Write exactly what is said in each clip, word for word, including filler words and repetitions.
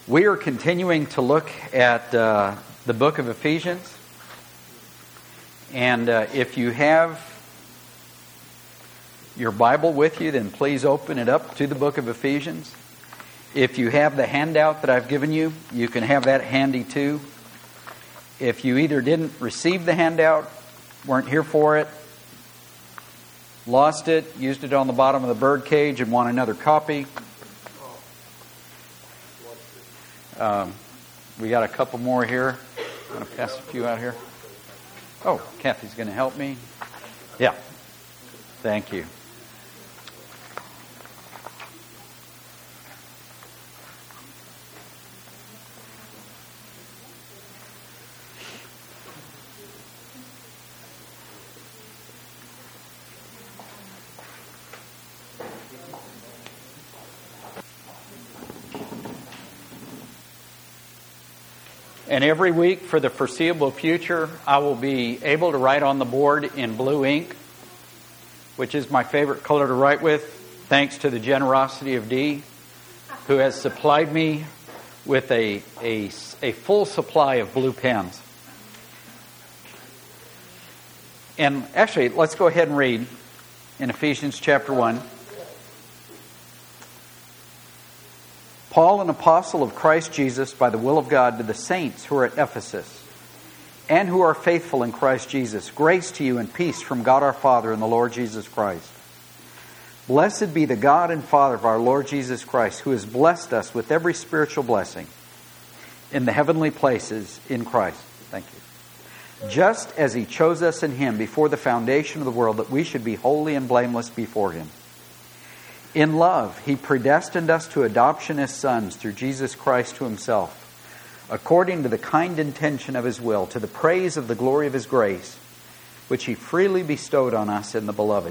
We are continuing to look at uh, the book of Ephesians. And uh, if you have your Bible with you, then please open it up to the book of Ephesians. If you have the handout that I've given you, you can have that handy too. If you either didn't receive the handout, weren't here for it, lost it, used it on the bottom of the bird cage and want another copy, Um, we got a couple more here. I'm going to pass a few out here. Oh, Kathy's going to help me. Yeah. Thank you. And every week for the foreseeable future, I will be able to write on the board in blue ink, which is my favorite color to write with, thanks to the generosity of Dee, who has supplied me with a, a, a full supply of blue pens. And actually, let's go ahead and read in Ephesians chapter one. Paul, an apostle of Christ Jesus, by the will of God, to the saints who are at Ephesus, and who are faithful in Christ Jesus, grace to you and peace from God our Father and the Lord Jesus Christ. Blessed be the God and Father of our Lord Jesus Christ, who has blessed us with every spiritual blessing in the heavenly places in Christ. Thank you. Just as He chose us in Him before the foundation of the world, that we should be holy and blameless before Him. In love, He predestined us to adoption as sons through Jesus Christ to Himself, according to the kind intention of His will, to the praise of the glory of His grace, which He freely bestowed on us in the Beloved.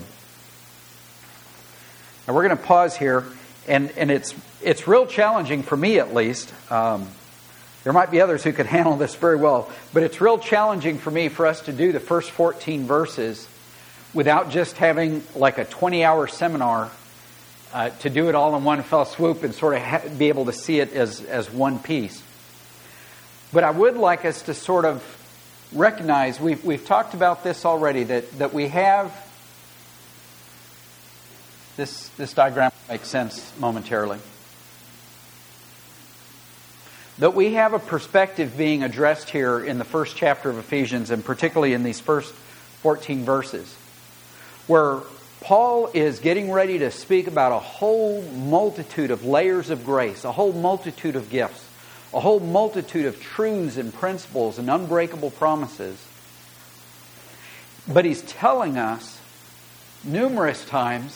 Now we're going to pause here, and, and it's it's real challenging for me at least. Um, there might be others who could handle this very well, but it's real challenging for me for us to do the first fourteen verses without just having like a twenty-hour seminar Uh, to do it all in one fell swoop and sort of ha- be able to see it as, as one piece. But I would like us to sort of recognize, we've, we've talked about this already, that, that we have, this, this diagram makes sense momentarily, that we have a perspective being addressed here in the first chapter of Ephesians, and particularly in these first fourteen verses, where Paul is getting ready to speak about a whole multitude of layers of grace, a whole multitude of gifts, a whole multitude of truths and principles and unbreakable promises. But he's telling us numerous times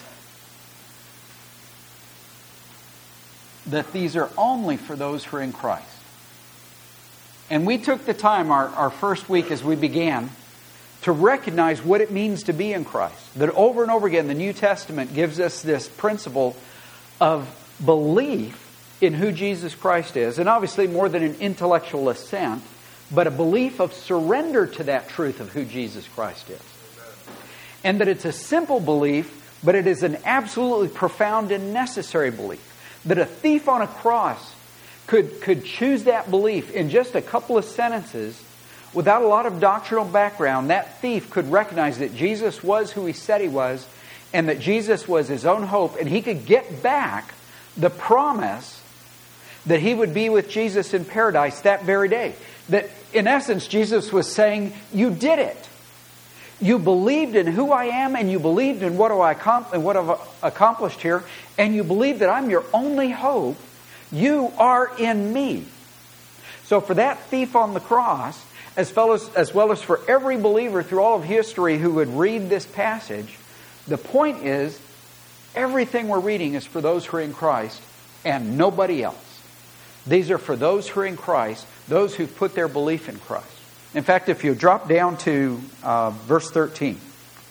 that these are only for those who are in Christ. And we took the time, our, our first week as we began, to recognize what it means to be in Christ. That over and over again, the New Testament gives us this principle of belief in who Jesus Christ is. And obviously more than an intellectual assent, but a belief of surrender to that truth of who Jesus Christ is. And that it's a simple belief, but it is an absolutely profound and necessary belief. That a thief on a cross could, could choose that belief in just a couple of sentences. Without a lot of doctrinal background, that thief could recognize that Jesus was who He said He was, and that Jesus was his own hope, and he could get back the promise that he would be with Jesus in paradise that very day. That, in essence, Jesus was saying, you did it. You believed in who I am, and you believed in what I and what I've accomplished here, and you believe that I'm your only hope. You are in me. So for that thief on the cross, As well, as, as well as for every believer through all of history who would read this passage, the point is, everything we're reading is for those who are in Christ and nobody else. These are for those who are in Christ, those who've put their belief in Christ. In fact, if you drop down to uh, verse thirteen,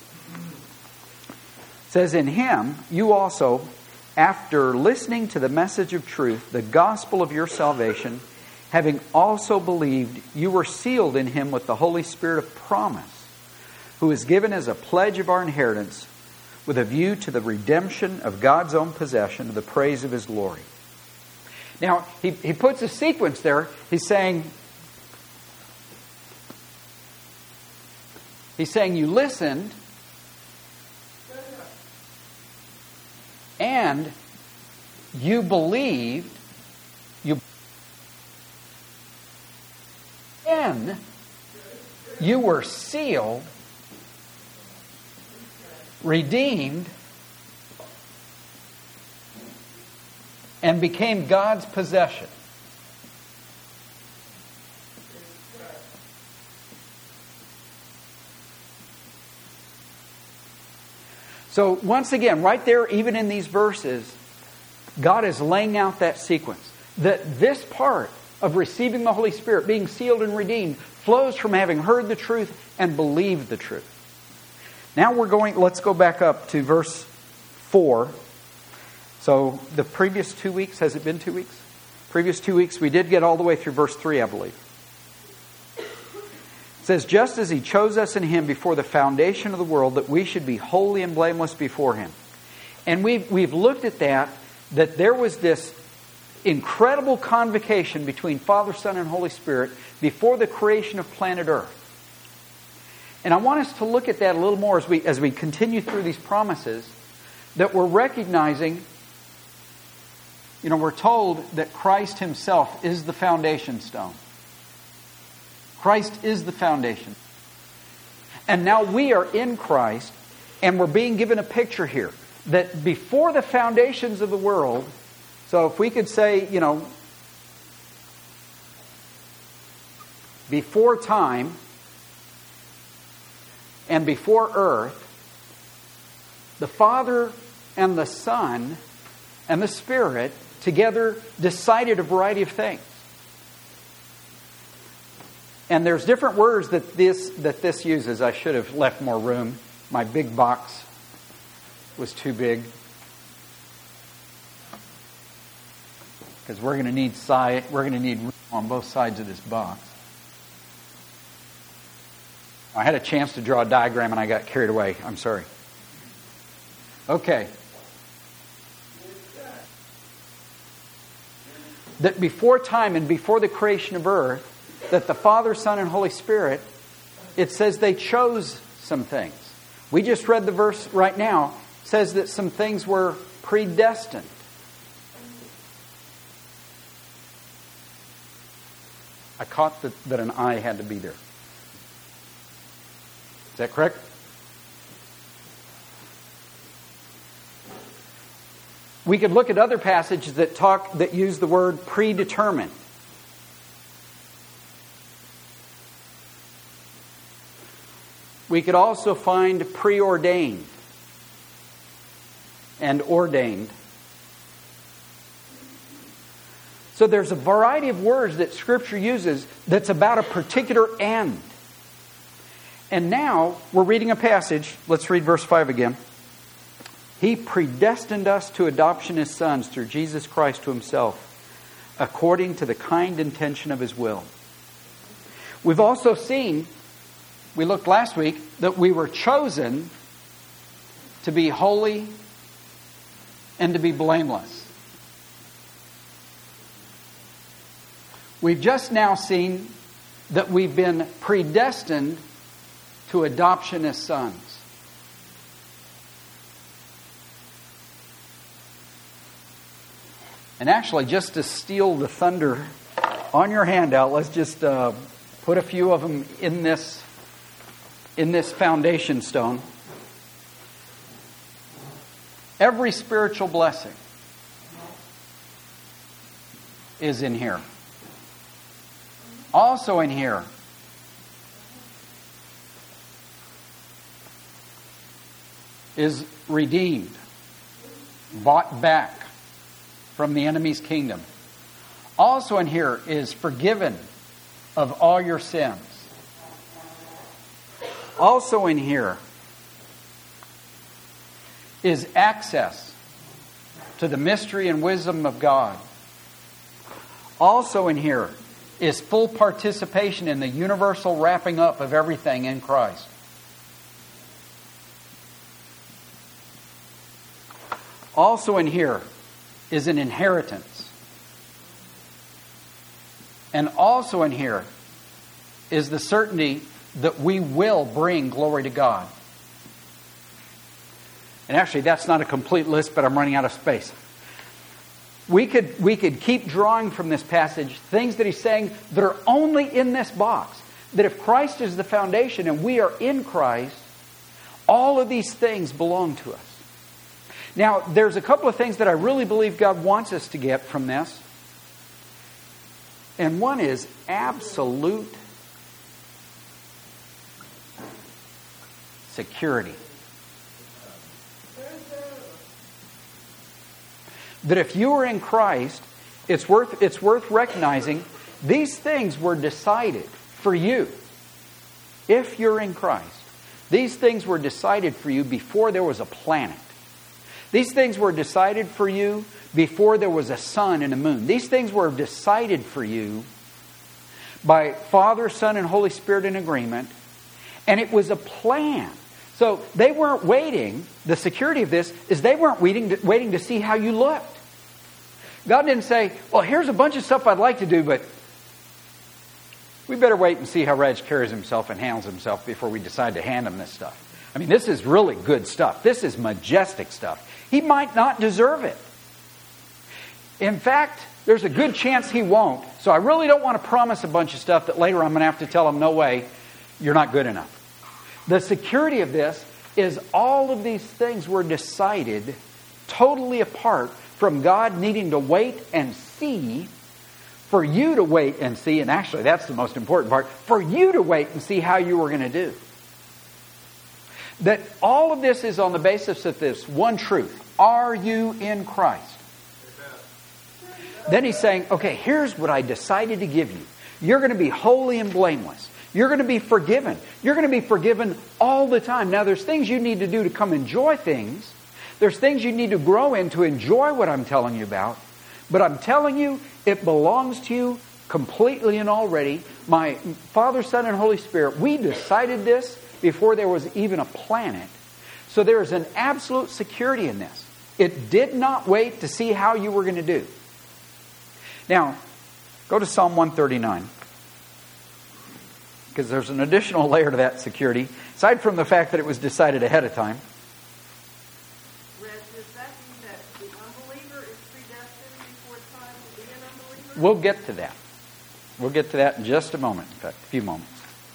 it says, in Him you also, after listening to the message of truth, the gospel of your salvation, having also believed, you were sealed in Him with the Holy Spirit of promise, who is given as a pledge of our inheritance, with a view to the redemption of God's own possession, to the praise of His glory. Now, he, he puts a sequence there. He's saying, he's saying you listened, and you believed, you and you were sealed, redeemed, and became God's possession. So once again, right there, even in these verses, God is laying out that sequence. That this part of receiving the Holy Spirit, being sealed and redeemed, flows from having heard the truth and believed the truth. Now we're going, let's go back up to verse four. So the previous two weeks, has it been two weeks? Previous two weeks, we did get all the way through verse three, I believe. It says, just as He chose us in Him before the foundation of the world, that we should be holy and blameless before Him. And we've, we've looked at that, that there was this incredible convocation between Father, Son, and Holy Spirit before the creation of planet Earth. And I want us to look at that a little more as we, as we continue through these promises, that we're recognizing, you know, we're told that Christ Himself is the foundation stone. Christ is the foundation. And now we are in Christ, and we're being given a picture here that before the foundations of the world, so if we could say, you know, before time and before earth, the Father and the Son and the Spirit together decided a variety of things. And there's different words that this that this uses. I should have left more room. My big box was too big. Because we're going to need side, we're going to need room on both sides of this box. I had a chance to draw a diagram and I got carried away. I'm sorry. Okay. That before time and before the creation of earth, that the Father, Son, and Holy Spirit, it says they chose some things. We just read the verse right now. It says that some things were predestined. I caught that, that an I had to be there. Is that correct? We could look at other passages that talk that use the word predetermined. We could also find preordained and ordained. So there's a variety of words that Scripture uses that's about a particular end. And now we're reading a passage. Let's read verse five again. He predestined us to adoption as sons through Jesus Christ to Himself, according to the kind intention of His will. We've also seen, we looked last week, that we were chosen to be holy and to be blameless. We've just now seen that we've been predestined to adoption as sons. And actually, just to steal the thunder on your handout, let's just uh, put a few of them in this, in this foundation stone. Every spiritual blessing is in here. Also in here is redeemed, bought back from the enemy's kingdom. Also in here is forgiven of all your sins. Also in here is access to the mystery and wisdom of God. Also in here is full participation in the universal wrapping up of everything in Christ. Also in here is an inheritance. And also in here is the certainty that we will bring glory to God. And actually, that's not a complete list, but I'm running out of space. We could, we could keep drawing from this passage things that he's saying that are only in this box. That if Christ is the foundation and we are in Christ, all of these things belong to us. Now, there's a couple of things that I really believe God wants us to get from this. And one is absolute security. That if you are in Christ, it's worth, it's worth recognizing these things were decided for you. If you're in Christ, these things were decided for you before there was a planet. These things were decided for you before there was a sun and a moon. These things were decided for you by Father, Son, and Holy Spirit in agreement. And it was a plan. So they weren't waiting. The security of this is they weren't waiting to, waiting to see how you looked. God didn't say, well, here's a bunch of stuff I'd like to do, but we better wait and see how Reg carries himself and handles himself before we decide to hand him this stuff. I mean, this is really good stuff. This is majestic stuff. He might not deserve it. In fact, there's a good chance he won't. So I really don't want to promise a bunch of stuff that later I'm going to have to tell him, no way, you're not good enough. The security of this is all of these things were decided totally apart from God needing to wait and see, for you to wait and see, and actually that's the most important part, for you to wait and see how you were going to do. That all of this is on the basis of this one truth. Are you in Christ? Amen. Then he's saying, okay, here's what I decided to give you. You're going to be holy and blameless. You're going to be forgiven. You're going to be forgiven all the time. Now, there's things you need to do to come enjoy things. There's things you need to grow in to enjoy what I'm telling you about. But I'm telling you, it belongs to you completely and already. My Father, Son, and Holy Spirit, we decided this before there was even a planet. So there is an absolute security in this. It did not wait to see how you were going to do. Now, go to Psalm one thirty-nine. Because there's an additional layer to that security, aside from the fact that it was decided ahead of time. Reg, does that mean that the unbeliever is predestined before time to be an unbeliever? We'll get to that. We'll get to that in just a moment. In fact, a few moments.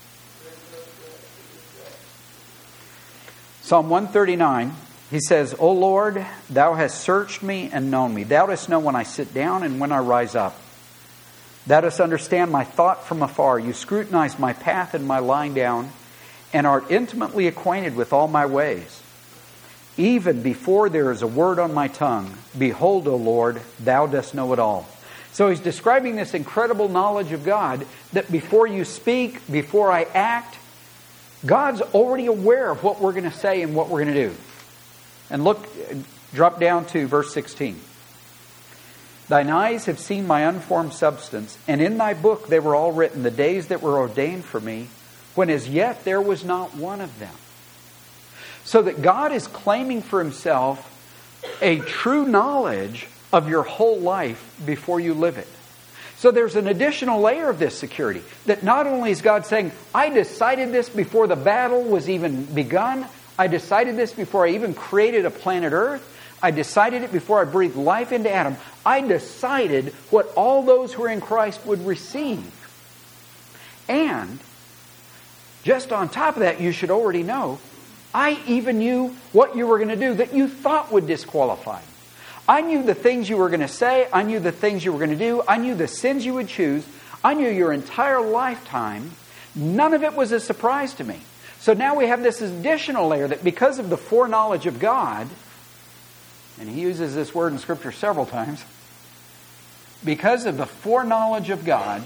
Psalm one thirty-nine, he says, O Lord, thou hast searched me and known me. Thou dost know when I sit down and when I rise up. Thou dost understand my thought from afar. You scrutinize my path and my lying down, and art intimately acquainted with all my ways. Even before there is a word on my tongue, behold, O Lord, thou dost know it all. So he's describing this incredible knowledge of God, that before you speak, before I act, God's already aware of what we're going to say and what we're going to do. And look, drop down to verse sixteen. Thine eyes have seen my unformed substance, and in thy book they were all written, the days that were ordained for me, when as yet there was not one of them. So that God is claiming for himself a true knowledge of your whole life before you live it. So there's an additional layer of this security. That not only is God saying, I decided this before the battle was even begun. I decided this before I even created a planet Earth. I decided it before I breathed life into Adam. I decided what all those who are in Christ would receive. And just on top of that, you should already know, I even knew what you were going to do that you thought would disqualify you. I knew the things you were going to say. I knew the things you were going to do. I knew the sins you would choose. I knew your entire lifetime. None of it was a surprise to me. So now we have this additional layer that because of the foreknowledge of God, and he uses this word in Scripture several times, because of the foreknowledge of God,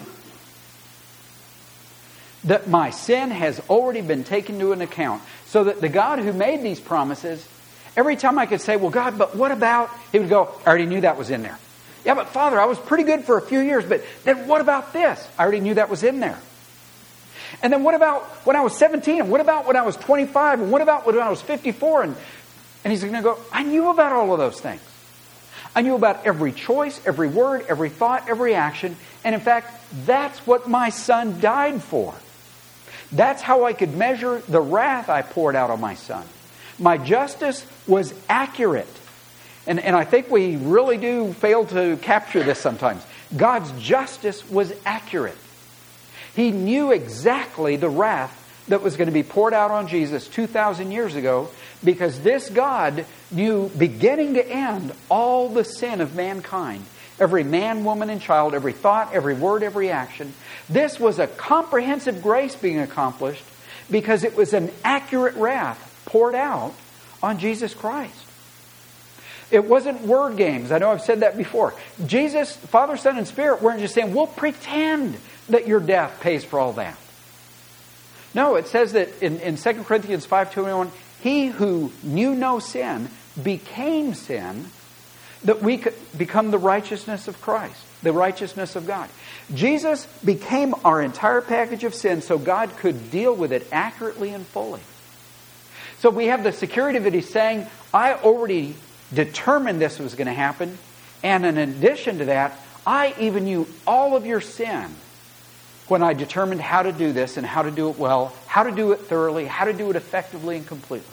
that my sin has already been taken into an account. So that the God who made these promises, every time I could say, well, God, but what about... He would go, I already knew that was in there. Yeah, but Father, I was pretty good for a few years, but then what about this? I already knew that was in there. And then what about when I was seventeen? And what about when I was twenty-five? And what about when I was fifty-four? And, and he's going to go, I knew about all of those things. I knew about every choice, every word, every thought, every action. And in fact, that's what my Son died for. That's how I could measure the wrath I poured out on my Son. My justice was accurate. And, and I think we really do fail to capture this sometimes. God's justice was accurate. He knew exactly the wrath that was going to be poured out on Jesus two thousand years ago, because this God knew beginning to end all the sin of mankind. Every man, woman, and child, every thought, every word, every action. This was a comprehensive grace being accomplished because it was an accurate wrath poured out on Jesus Christ. It wasn't word games. I know I've said that before. Jesus, Father, Son, and Spirit weren't just saying, we'll pretend that your death pays for all that. No, it says that in, in Second Corinthians five twenty-one, He who knew no sin became sin, that we could become the righteousness of Christ, the righteousness of God. Jesus became our entire package of sin so God could deal with it accurately and fully. So we have the security that He's saying, I already determined this was going to happen, and in addition to that, I even knew all of your sin when I determined how to do this and how to do it well, how to do it thoroughly, how to do it effectively and completely.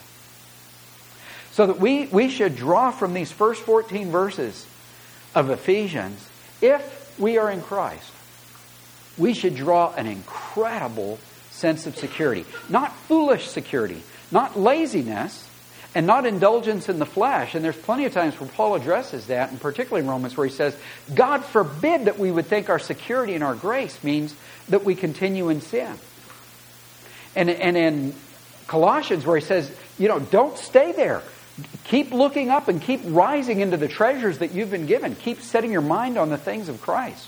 So that we, we should draw from these first fourteen verses of Ephesians, if we are in Christ, we should draw an incredible sense of security. Not foolish security, not laziness, and not indulgence in the flesh. And there's plenty of times where Paul addresses that, and particularly in Romans, where he says, God forbid that we would think our security and our grace means that we continue in sin. And, and in Colossians, where he says, you know, don't stay there. Keep looking up and keep rising into the treasures that you've been given. Keep setting your mind on the things of Christ.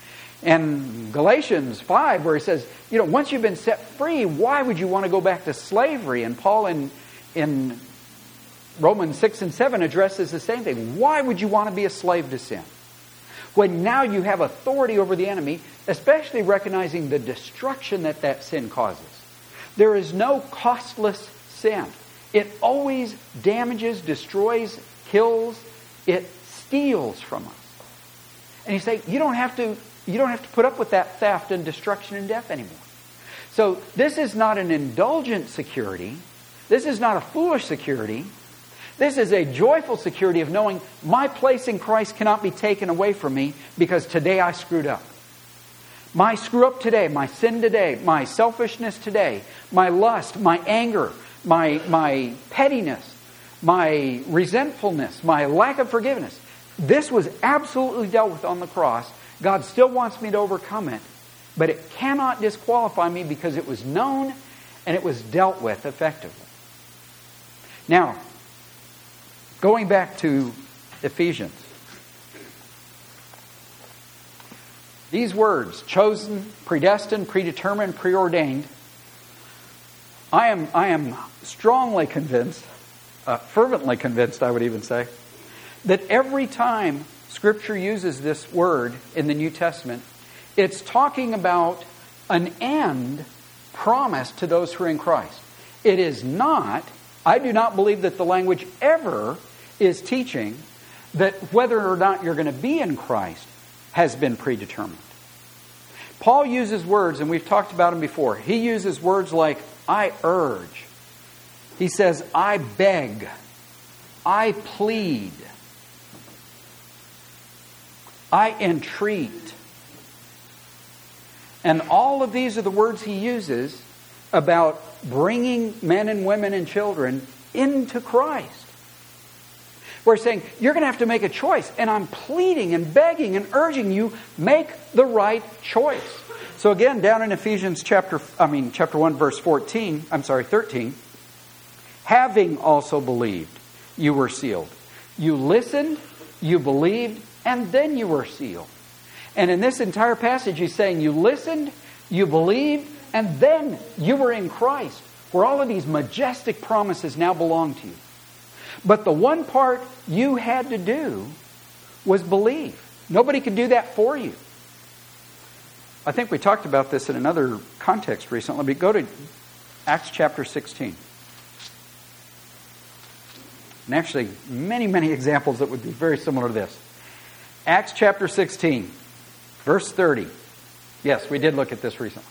And Galatians five, where he says, you know, once you've been set free, why would you want to go back to slavery? And Paul in, in Romans six and seven addresses the same thing. Why would you want to be a slave to sin? When now you have authority over the enemy, especially recognizing the destruction that that sin causes. There is no costless sin. It always damages, destroys, kills. It steals from us. And you say, you don't have to, you don't have to put up with that theft and destruction and death anymore. So this is not an indulgent security. This is not a foolish security. This is a joyful security of knowing my place in Christ cannot be taken away from me because today I screwed up. My screw up today, my sin today, my selfishness today, my lust, my anger, my, my pettiness, my resentfulness, my lack of forgiveness. This was absolutely dealt with on the cross. God still wants me to overcome it, but it cannot disqualify me because it was known and it was dealt with effectively. Now, going back to Ephesians. These words, chosen, predestined, predetermined, preordained, I am, I am strongly convinced, uh, fervently convinced, I would even say, that every time Scripture uses this word in the New Testament, it's talking about an end promised to those who are in Christ. It is not, I do not believe that the language ever is teaching that whether or not you're going to be in Christ has been predetermined. Paul uses words, and we've talked about them before. He uses words like, I urge. He says, I beg. I plead. I entreat. And all of these are the words he uses about bringing men and women and children into Christ. We're saying, you're going to have to make a choice. And I'm pleading and begging and urging you, make the right choice. So again, down in Ephesians chapter, I mean, chapter one, verse fourteen, I'm sorry, thirteen, having also believed, you were sealed. You listened, you believed, and then you were sealed. And in this entire passage, he's saying, you listened, you believed, and then you were in Christ, where all of these majestic promises now belong to you. But the one part you had to do was believe. Nobody could do that for you. I think we talked about this in another context recently, but go to Acts chapter sixteen. And actually, many, many examples that would be very similar to this. Acts chapter sixteen, verse thirty. Yes, we did look at this recently.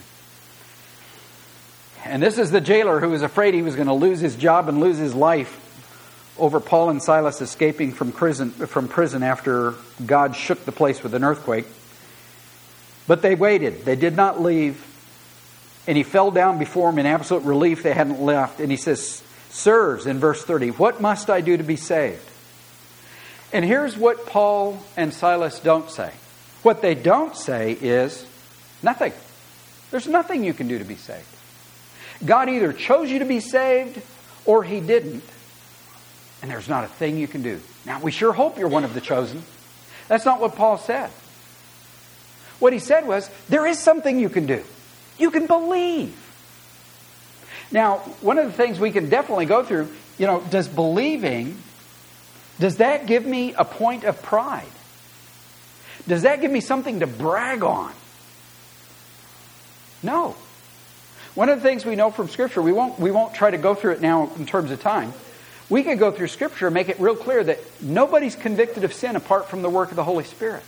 And this is the jailer who was afraid he was going to lose his job and lose his life over Paul and Silas escaping from prison, from prison after God shook the place with an earthquake. But they waited. They did not leave. And he fell down before him in absolute relief they hadn't left. And he says, "Sirs," in verse thirty, "what must I do to be saved?" And here's what Paul and Silas don't say. What they don't say is nothing. There's nothing you can do to be saved. God either chose you to be saved or He didn't. And there's not a thing you can do. Now, we sure hope you're one of the chosen. That's not what Paul said. What he said was, there is something you can do. You can believe. Now, one of the things we can definitely go through, you know, does believing, does that give me a point of pride? Does that give me something to brag on? No. One of the things we know from Scripture, we won't, we won't try to go through it now in terms of time. We could go through Scripture and make it real clear that nobody's convicted of sin apart from the work of the Holy Spirit.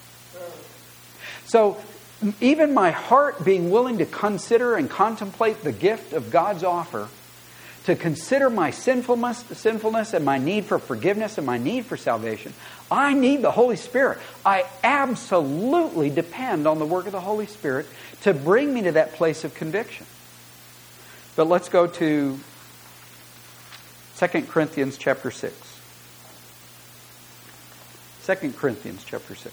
So, even my heart being willing to consider and contemplate the gift of God's offer, to consider my sinfulness, sinfulness and my need for forgiveness and my need for salvation, I need the Holy Spirit. I absolutely depend on the work of the Holy Spirit to bring me to that place of conviction. But let's go to Second Corinthians chapter six. Second Corinthians chapter six.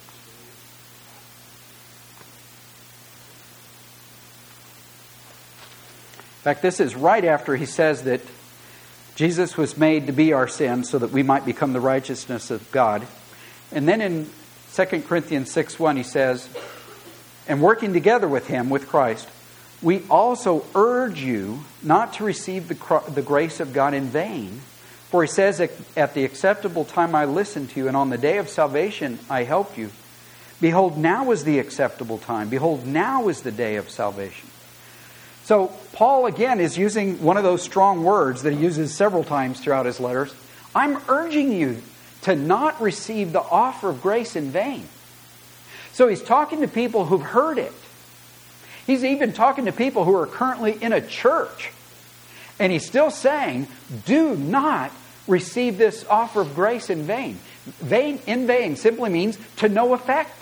In fact, this is right after he says that Jesus was made to be our sin so that we might become the righteousness of God. And then in Second Corinthians six one he says, "And working together with Him, with Christ, we also urge you not to receive the, the grace of God in vain. For He says, at the acceptable time I listened to you, and on the day of salvation I helped you. Behold, now is the acceptable time. Behold, now is the day of salvation." So Paul again is using one of those strong words that he uses several times throughout his letters. I'm urging you to not receive the offer of grace in vain. So he's talking to people who've heard it. He's even talking to people who are currently in a church. And he's still saying, do not receive this offer of grace in vain. Vain, in vain simply means to no effect.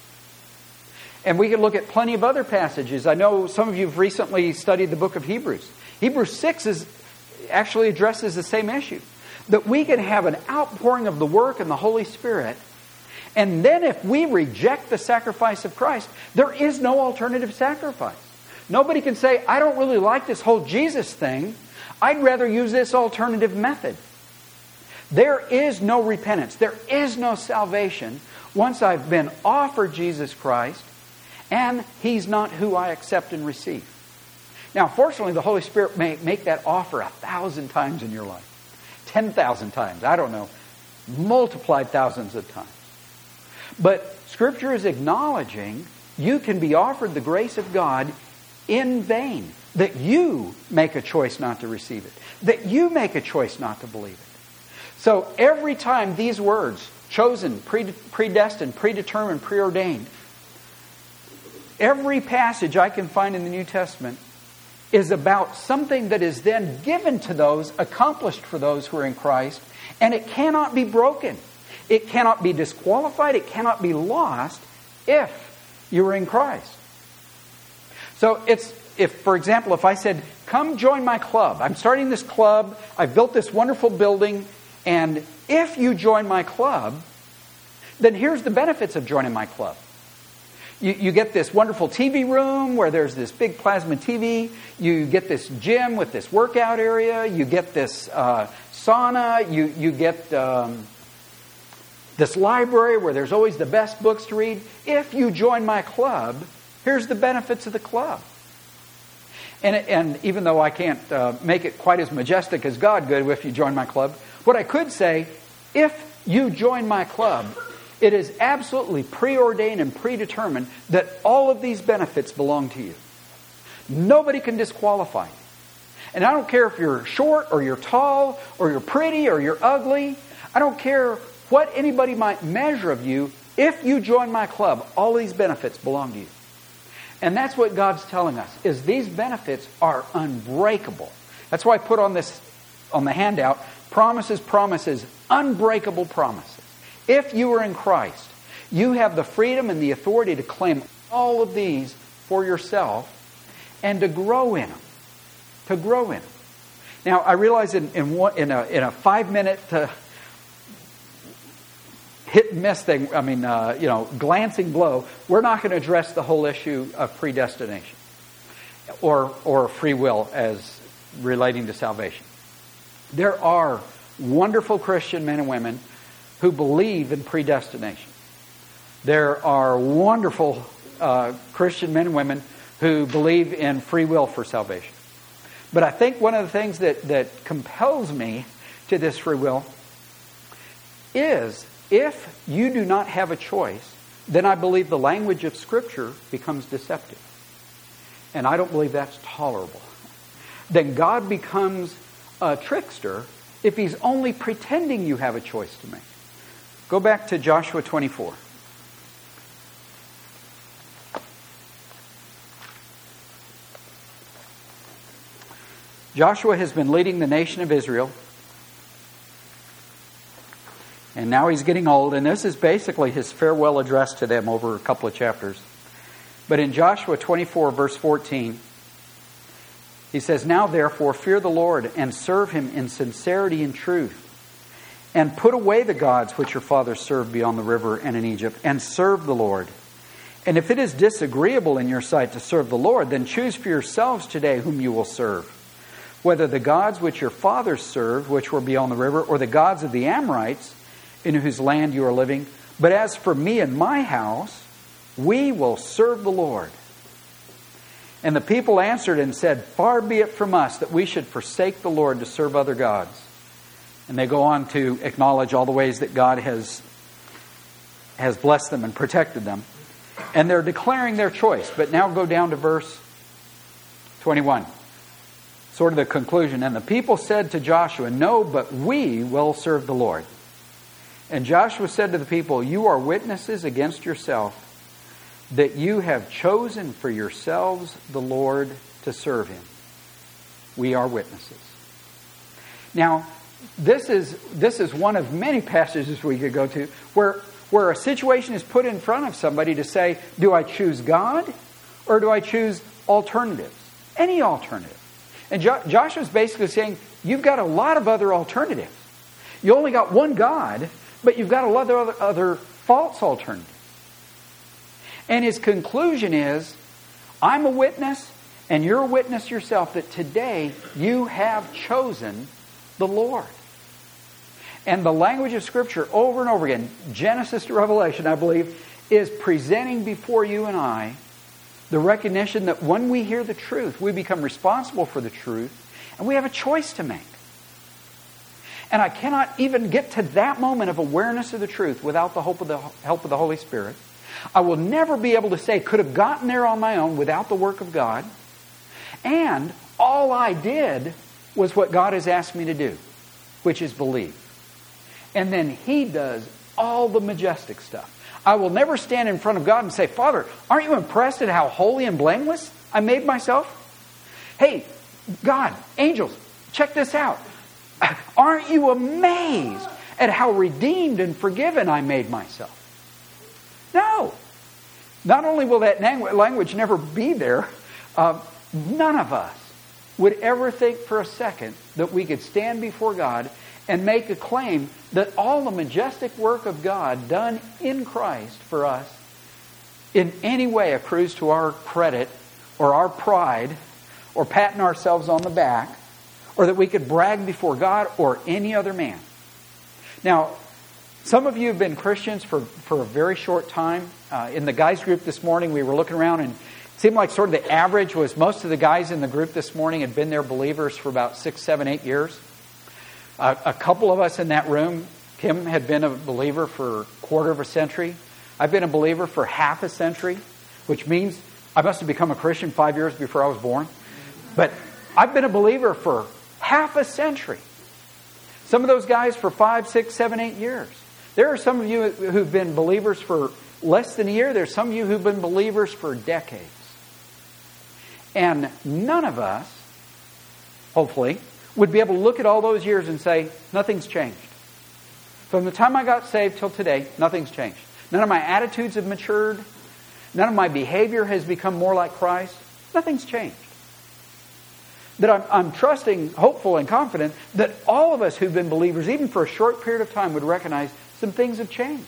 And we can look at plenty of other passages. I know some of you have recently studied the book of Hebrews. Hebrews six is, actually addresses the same issue. That we can have an outpouring of the work and the Holy Spirit. And then if we reject the sacrifice of Christ, there is no alternative sacrifice. Nobody can say, I don't really like this whole Jesus thing. I'd rather use this alternative method. There is no repentance. There is no salvation once I've been offered Jesus Christ and He's not who I accept and receive. Now, fortunately, the Holy Spirit may make that offer a thousand times in your life. Ten thousand times. I don't know. Multiplied thousands of times. But Scripture is acknowledging you can be offered the grace of God in vain. That you make a choice not to receive it. That you make a choice not to believe it. So every time these words, chosen, predestined, predetermined, preordained, every passage I can find in the New Testament is about something that is then given to those, accomplished for those who are in Christ, and it cannot be broken. It cannot be disqualified. It cannot be lost if you are in Christ. So it's, if, for example, if I said, come join my club. I'm starting this club. I've built this wonderful building. And if you join my club, then here's the benefits of joining my club. You, you get this wonderful T V room where there's this big plasma T V. You get this gym with this workout area. You get this uh, sauna. You, you get um, this library where there's always the best books to read. If you join my club, here's the benefits of the club. And, and even though I can't uh, make it quite as majestic as God could if you join my club, what I could say, if you join my club, it is absolutely preordained and predetermined that all of these benefits belong to you. Nobody can disqualify you. And I don't care if you're short or you're tall or you're pretty or you're ugly. I don't care what anybody might measure of you. If you join my club, all these benefits belong to you. And that's what God's telling us, is these benefits are unbreakable. That's why I put on this, on the handout, promises, promises, unbreakable promises. If you are in Christ, you have the freedom and the authority to claim all of these for yourself and to grow in them. To grow in them. Now, I realize in, in, one, in a, in a five-minute uh, hit and miss thing, I mean, uh, you know, glancing blow, we're not going to address the whole issue of predestination or, or free will as relating to salvation. There are wonderful Christian men and women who believe in predestination. There are wonderful uh, Christian men and women who believe in free will for salvation. But I think one of the things that, that compels me to this free will is if you do not have a choice, then I believe the language of Scripture becomes deceptive. And I don't believe that's tolerable. Then God becomes a trickster if He's only pretending you have a choice to make. Go back to Joshua twenty-four. Joshua has been leading the nation of Israel. And now he's getting old. And this is basically his farewell address to them over a couple of chapters. But in Joshua twenty-four, verse fourteen, he says, "Now therefore fear the Lord and serve Him in sincerity and truth. And put away the gods which your fathers served beyond the river and in Egypt, and serve the Lord. And if it is disagreeable in your sight to serve the Lord, then choose for yourselves today whom you will serve. Whether the gods which your fathers served, which were beyond the river, or the gods of the Amorites, in whose land you are living. But as for me and my house, we will serve the Lord." And the people answered and said, "Far be it from us that we should forsake the Lord to serve other gods." And they go on to acknowledge all the ways that God has, has blessed them and protected them. And they're declaring their choice. But now go down to verse twenty-one. Sort of the conclusion. "And the people said to Joshua, 'No, but we will serve the Lord.' And Joshua said to the people, 'You are witnesses against yourself that you have chosen for yourselves the Lord to serve Him.'" We are witnesses. Now, this is this is one of many passages we could go to where, where a situation is put in front of somebody to say, do I choose God or do I choose alternatives? Any alternative. And jo- Joshua's basically saying, you've got a lot of other alternatives. You only got one God, but you've got a lot of other, other false alternatives. And his conclusion is, I'm a witness, and you're a witness yourself, that today you have chosen the Lord. And the language of Scripture over and over again, Genesis to Revelation, I believe, is presenting before you and I the recognition that when we hear the truth, we become responsible for the truth, and we have a choice to make. And I cannot even get to that moment of awareness of the truth without the help of the, help of the Holy Spirit. I will never be able to say, could have gotten there on my own without the work of God. And all I did was what God has asked me to do, which is believe. And then He does all the majestic stuff. I will never stand in front of God and say, Father, aren't you impressed at how holy and blameless I made myself? Hey, God, angels, check this out. Aren't you amazed at how redeemed and forgiven I made myself? No. Not only will that language never be there, uh, none of us would ever think for a second that we could stand before God and make a claim that all the majestic work of God done in Christ for us in any way accrues to our credit or our pride or patting ourselves on the back, or that we could brag before God or any other man. Now, some of you have been Christians for, for a very short time. Uh, in the guys group this morning, we were looking around and it seemed like sort of the average was most of the guys in the group this morning had been there believers for about six, seven, eight years. Uh, a couple of us in that room, Kim had been a believer for a quarter of a century. I've been a believer for half a century, which means I must have become a Christian five years before I was born. But I've been a believer for half a century. Some of those guys for five, six, seven, eight years. There are some of you who've been believers for less than a year. There's some of you who've been believers for decades. And none of us, hopefully, would be able to look at all those years and say, nothing's changed. From the time I got saved till today, nothing's changed. None of my attitudes have matured. None of my behavior has become more like Christ. Nothing's changed. That I'm, I'm trusting, hopeful, and confident that all of us who've been believers, even for a short period of time, would recognize some things have changed.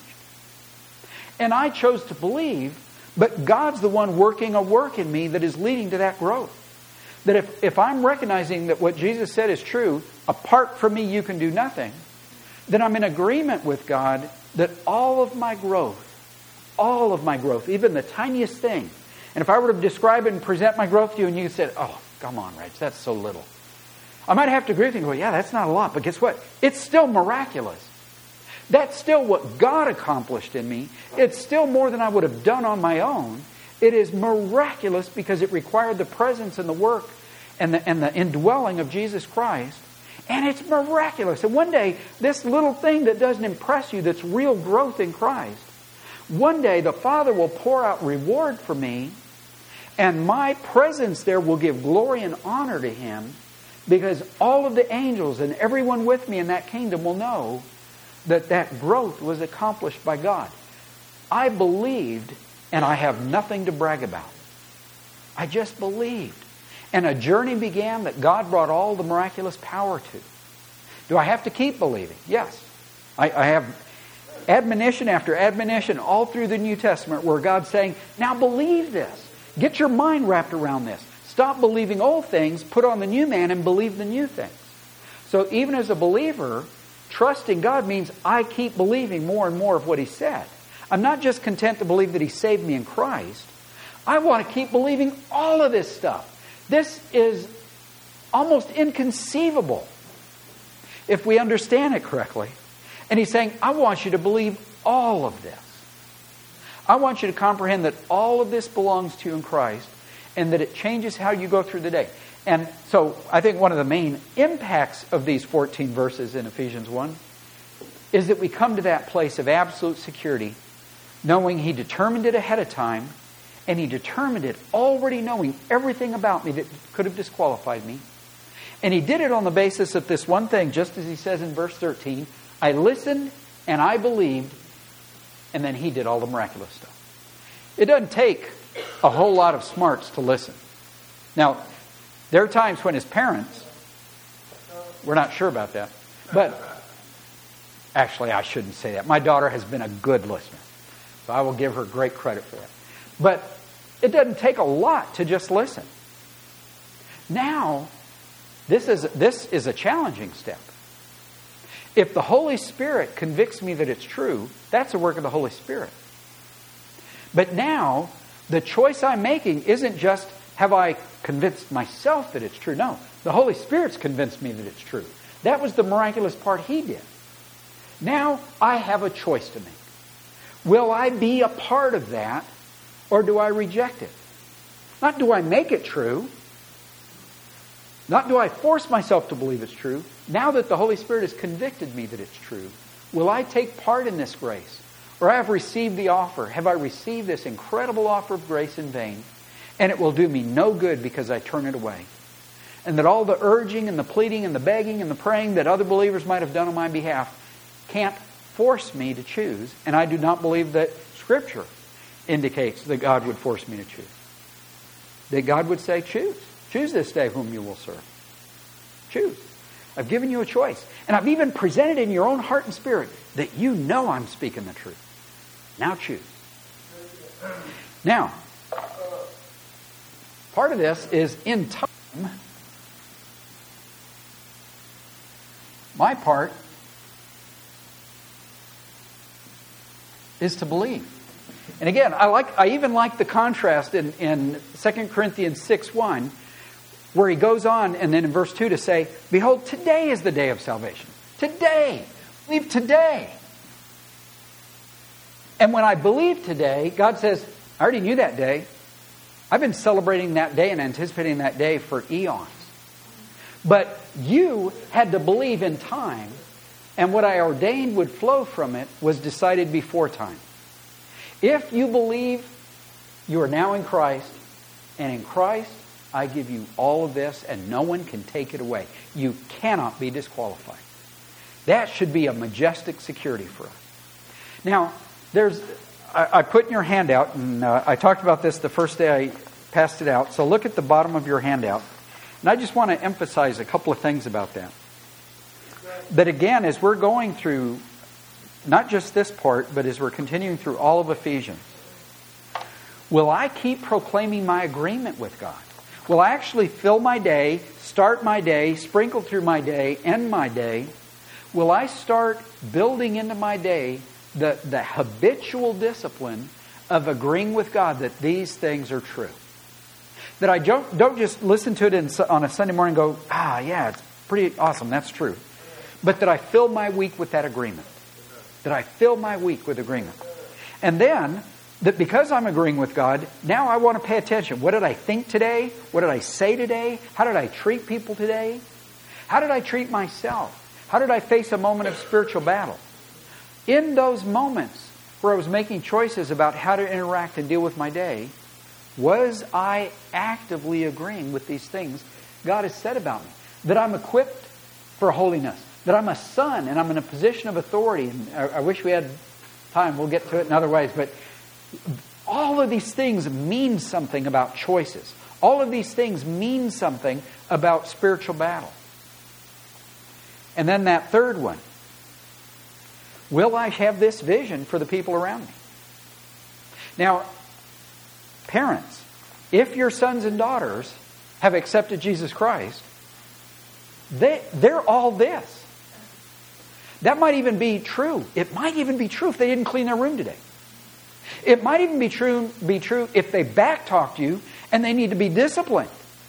And I chose to believe, but God's the one working a work in me that is leading to that growth. That if, if I'm recognizing that what Jesus said is true, apart from me you can do nothing, then I'm in agreement with God that all of my growth, all of my growth, even the tiniest thing, and if I were to describe it and present my growth to you and you said, oh, come on, Reg, that's so little. I might have to agree with you and go, yeah, that's not a lot, but guess what? It's still miraculous. That's still what God accomplished in me. It's still more than I would have done on my own. It is miraculous because it required the presence and the work and the, and the indwelling of Jesus Christ. And it's miraculous. And one day, this little thing that doesn't impress you, that's real growth in Christ, one day the Father will pour out reward for me, and my presence there will give glory and honor to Him, because all of the angels and everyone with me in that kingdom will know that that growth was accomplished by God. I believed, and I have nothing to brag about. I just believed. And a journey began that God brought all the miraculous power to. Do I have to keep believing? Yes. I, I have admonition after admonition all through the New Testament where God's saying, now believe this. Get your mind wrapped around this. Stop believing old things, put on the new man and believe the new things. So even as a believer, trusting God means I keep believing more and more of what He said. I'm not just content to believe that He saved me in Christ. I want to keep believing all of this stuff. This is almost inconceivable if we understand it correctly. And He's saying, I want you to believe all of this. I want you to comprehend that all of this belongs to you in Christ and that it changes how you go through the day. And so I think one of the main impacts of these fourteen verses in Ephesians one is that we come to that place of absolute security, knowing He determined it ahead of time, and He determined it already knowing everything about me that could have disqualified me. And He did it on the basis of this one thing, just as He says in verse thirteen, I listened and I believed, and then He did all the miraculous stuff. It doesn't take a whole lot of smarts to listen. Now, there are times when as parents, we're not sure about that. But actually, I shouldn't say that. My daughter has been a good listener. So I will give her great credit for that. But it doesn't take a lot to just listen. Now, this is, this is a challenging step. If the Holy Spirit convicts me that it's true, that's a work of the Holy Spirit. But now, the choice I'm making isn't just, have I convinced myself that it's true? No, the Holy Spirit's convinced me that it's true. That was the miraculous part He did. Now, I have a choice to make. Will I be a part of that, or do I reject it? Not do I make it true. Not do I force myself to believe it's true. Now that the Holy Spirit has convicted me that it's true, will I take part in this grace? Or I have received the offer. Have I received this incredible offer of grace in vain? And it will do me no good because I turn it away. And that all the urging and the pleading and the begging and the praying that other believers might have done on my behalf can't force me to choose. And I do not believe that Scripture indicates that God would force me to choose. That God would say, choose. Choose this day whom you will serve. Choose. I've given you a choice. And I've even presented in your own heart and spirit that you know I'm speaking the truth. Now choose. Now, part of this is in time. My part is to believe. And again, I like I even like the contrast in, in Second Corinthians six one, where he goes on and then in verse two to say, behold, today is the day of salvation. Today. Believe today. And when I believe today, God says, I already knew that day. I've been celebrating that day and anticipating that day for eons. But you had to believe in time, and what I ordained would flow from it was decided before time. If you believe you are now in Christ, and in Christ I give you all of this, and no one can take it away. You cannot be disqualified. That should be a majestic security for us. Now, there's I, I put in your handout, and uh, I talked about this the first day I passed it out. So look at the bottom of your handout. And I just want to emphasize a couple of things about that. But again, as we're going through, not just this part, but as we're continuing through all of Ephesians, will I keep proclaiming my agreement with God? Will I actually fill my day, start my day, sprinkle through my day, end my day? Will I start building into my day the, the habitual discipline of agreeing with God that these things are true? That I don't, don't just listen to it in, on a Sunday morning and go, ah, yeah, it's pretty awesome, that's true. But that I fill my week with that agreement. That I fill my week with agreement. And then, that because I'm agreeing with God, now I want to pay attention. What did I think today? What did I say today? How did I treat people today? How did I treat myself? How did I face a moment of spiritual battle? In those moments where I was making choices about how to interact and deal with my day, was I actively agreeing with these things God has said about me? That I'm equipped for holiness. That I'm a son and I'm in a position of authority. And I, I wish we had time. We'll get to it in other ways. But all of these things mean something about choices. All of these things mean something about spiritual battle. And then that third one. Will I have this vision for the people around me? Now, parents, if your sons and daughters have accepted Jesus Christ, they, they're all this. That might even be true. It might even be true if they didn't clean their room today. It might even be true, be true if they backtalked you and they need to be disciplined.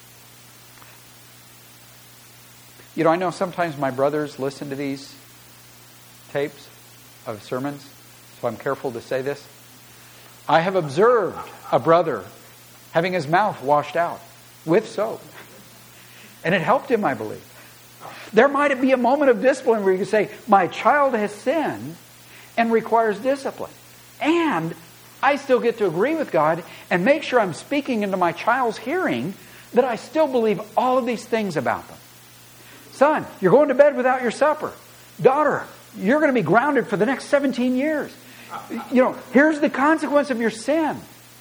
You know, I know sometimes my brothers listen to these tapes of sermons, so I'm careful to say this. I have observed a brother having his mouth washed out with soap. And it helped him, I believe. There might be a moment of discipline where you can say, my child has sinned and requires discipline. And I still get to agree with God and make sure I'm speaking into my child's hearing that I still believe all of these things about them. Son, you're going to bed without your supper. Daughter, you're going to be grounded for the next seventeen years. You know, here's the consequence of your sin.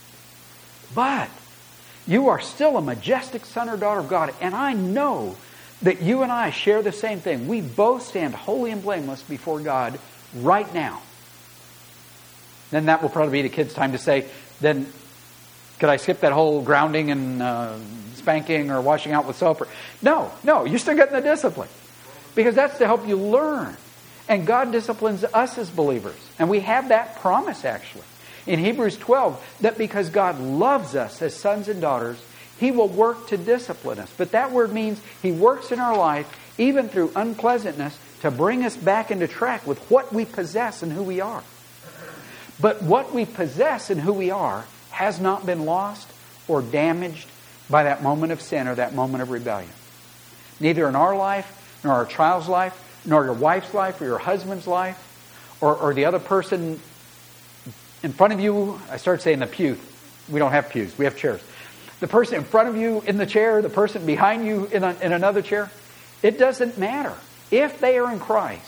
But you are still a majestic son or daughter of God. And I know that you and I share the same thing. We both stand holy and blameless before God right now. Then that will probably be the kids' time to say, then could I skip that whole grounding and uh, spanking or washing out with soap? Or, no, no, you're still getting the discipline. Because that's to help you learn. And God disciplines us as believers. And we have that promise actually. In Hebrews twelve, that because God loves us as sons and daughters, He will work to discipline us. But that word means He works in our life, even through unpleasantness, to bring us back into track with what we possess and who we are. But what we possess and who we are has not been lost or damaged by that moment of sin or that moment of rebellion. Neither in our life, nor our child's life, nor your wife's life or your husband's life, or, or the other person in front of you. I started saying the pew. We don't have pews. We have chairs. The person in front of you in the chair, the person behind you in, a, in another chair. It doesn't matter. If they are in Christ,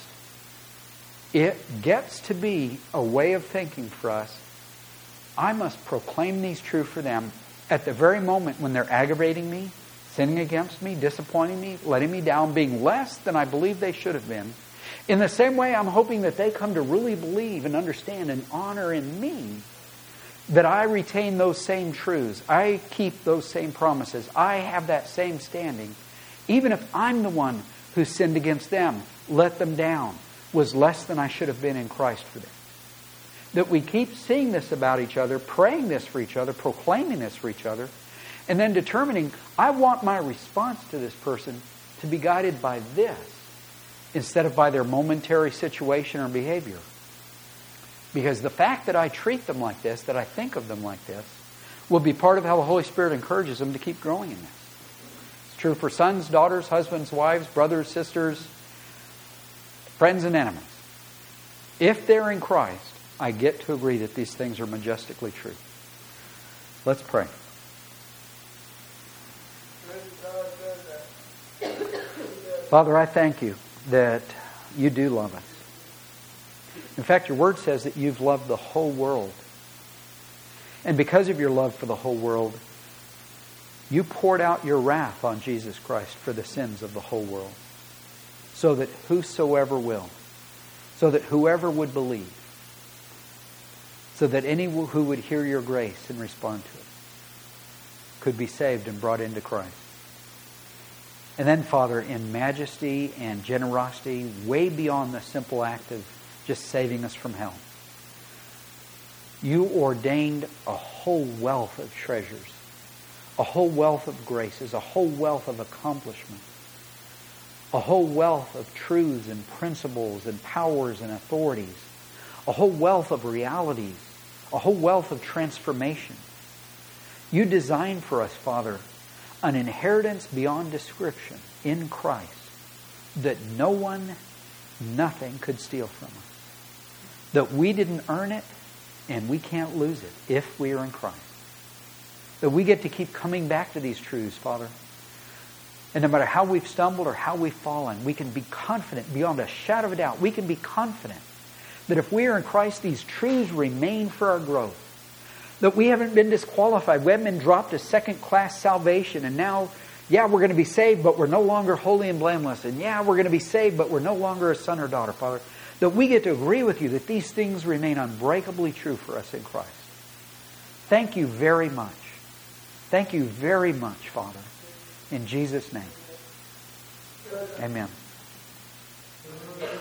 it gets to be a way of thinking for us. I must proclaim these true for them at the very moment when they're aggravating me, sinning against me, disappointing me, letting me down, being less than I believe they should have been. In the same way, I'm hoping that they come to really believe and understand and honor in me that I retain those same truths. I keep those same promises. I have that same standing. Even if I'm the one who sinned against them, let them down, was less than I should have been in Christ for them. That we keep seeing this about each other, praying this for each other, proclaiming this for each other, and then determining, I want my response to this person to be guided by this instead of by their momentary situation or behavior. Because the fact that I treat them like this, that I think of them like this, will be part of how the Holy Spirit encourages them to keep growing in this. It's True for sons, daughters, husbands, wives, brothers, sisters, friends and enemies. If they're in Christ, I get to agree that these things are majestically true. Let's pray. Father, I thank you that you do love us. In fact, your word says that you've loved the whole world. And because of your love for the whole world, you poured out your wrath on Jesus Christ for the sins of the whole world. So that whosoever will, so that whoever would believe, so that any who would hear your grace and respond to it could be saved and brought into Christ. And then, Father, in majesty and generosity, way beyond the simple act of just saving us from hell, you ordained a whole wealth of treasures, a whole wealth of graces, a whole wealth of accomplishments, a whole wealth of truths and principles and powers and authorities, a whole wealth of realities, a whole wealth of transformation. You designed for us, Father, an inheritance beyond description in Christ that no one, nothing could steal from us. That we didn't earn it and we can't lose it if we are in Christ. That we get to keep coming back to these truths, Father. And no matter how we've stumbled or how we've fallen, we can be confident beyond a shadow of a doubt. We can be confident that if we are in Christ, these truths remain for our growth. That we haven't been disqualified. We haven't been dropped to second-class salvation. And now, yeah, we're going to be saved, but we're no longer holy and blameless. And yeah, we're going to be saved, but we're no longer a son or daughter, Father. That we get to agree with you that these things remain unbreakably true for us in Christ. Thank you very much. Thank you very much, Father. In Jesus' name. Amen.